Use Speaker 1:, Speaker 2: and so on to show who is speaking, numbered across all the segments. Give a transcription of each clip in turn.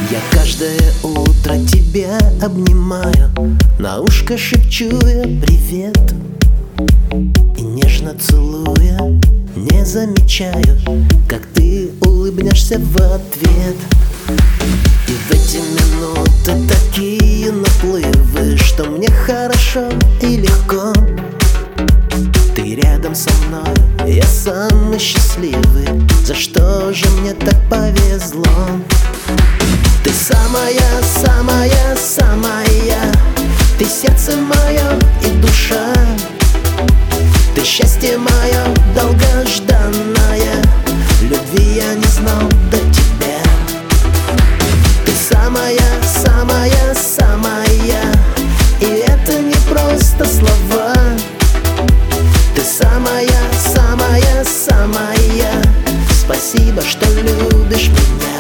Speaker 1: Я каждое утро тебя обнимаю, на ушко шепчу я привет. И нежно целуя, не замечаю, как ты улыбнешься в ответ. И в эти минуты такие наплывы, что мне хорошо и легко. Ты рядом со мной, я самый счастливый. За что же мне так повезло? Ты самая, самая, самая. Ты сердце мое и душа. Ты счастье мое долгожданное. Любви я не знал до тебя. Ты самая, самая, самая. И это не просто слова. Ты самая, самая, самая. Спасибо, что любишь меня.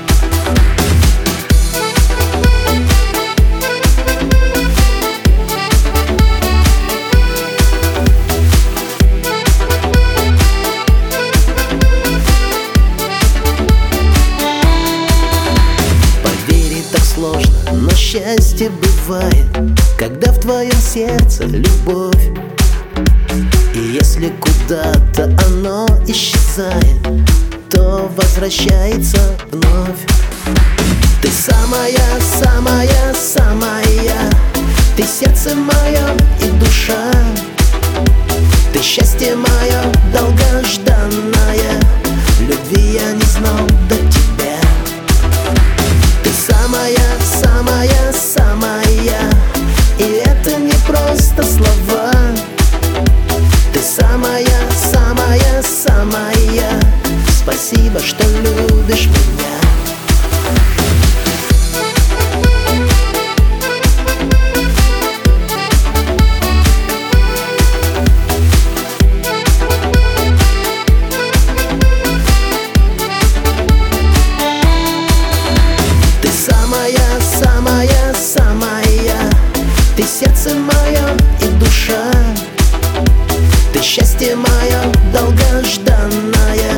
Speaker 1: Сложно, но счастье бывает, когда в твоем сердце любовь. И если куда-то оно исчезает, то возвращается вновь. Ты самая, самая, самая. Ты сердце мое и душа. Ты счастье мое долгожданное. Любви я не знал до тебя. Ты самая, самая, самая. И это не просто слова. Ты самая, самая, самая. Спасибо, что любишь меня. Самая, самая. Ты сердце мое и душа. Ты счастье мое долгожданное.